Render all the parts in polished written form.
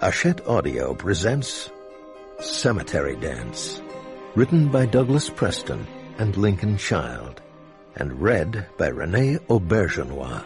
Hachette Audio presents Cemetery Dance, written by Douglas Preston and Lincoln Child, and read by Renee Aubergenois.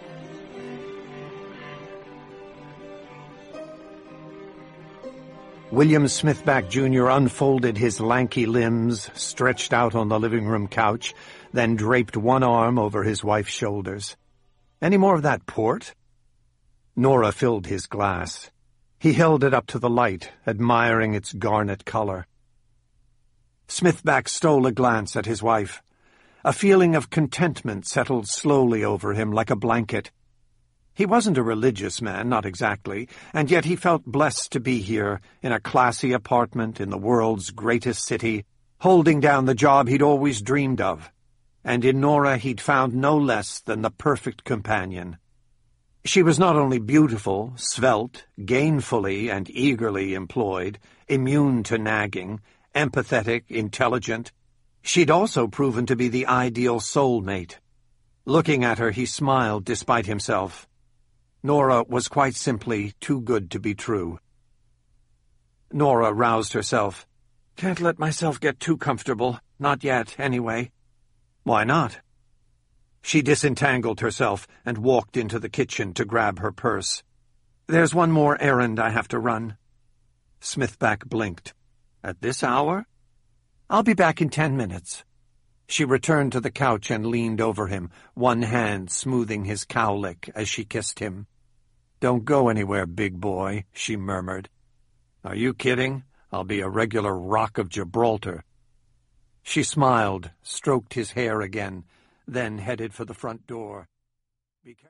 William Smithback Jr. unfolded his lanky limbs, stretched out on the living room couch, then draped one arm over his wife's shoulders. "Any more of that port?" Nora filled his glass. He held it up to the light, admiring its garnet color. Smithback stole a glance at his wife. A feeling of contentment settled slowly over him like a blanket. He wasn't a religious man, not exactly, and yet he felt blessed to be here, in a classy apartment in the world's greatest city, holding down the job he'd always dreamed of. And in Nora he'd found no less than the perfect companion. She was not only beautiful, svelte, gainfully and eagerly employed, immune to nagging, empathetic, intelligent. She'd also proven to be the ideal soulmate. Looking at her, he smiled despite himself. Nora was quite simply too good to be true. Nora roused herself. "Can't let myself get too comfortable. Not yet, anyway." "Why not?" She disentangled herself and walked into the kitchen to grab her purse. "There's one more errand I have to run." Smithback blinked. "At this hour?" "I'll be back in 10 minutes. She returned to the couch and leaned over him, one hand smoothing his cowlick as she kissed him. "Don't go anywhere, big boy," she murmured. "Are you kidding? I'll be a regular Rock of Gibraltar." She smiled, stroked his hair again, then headed for the front door.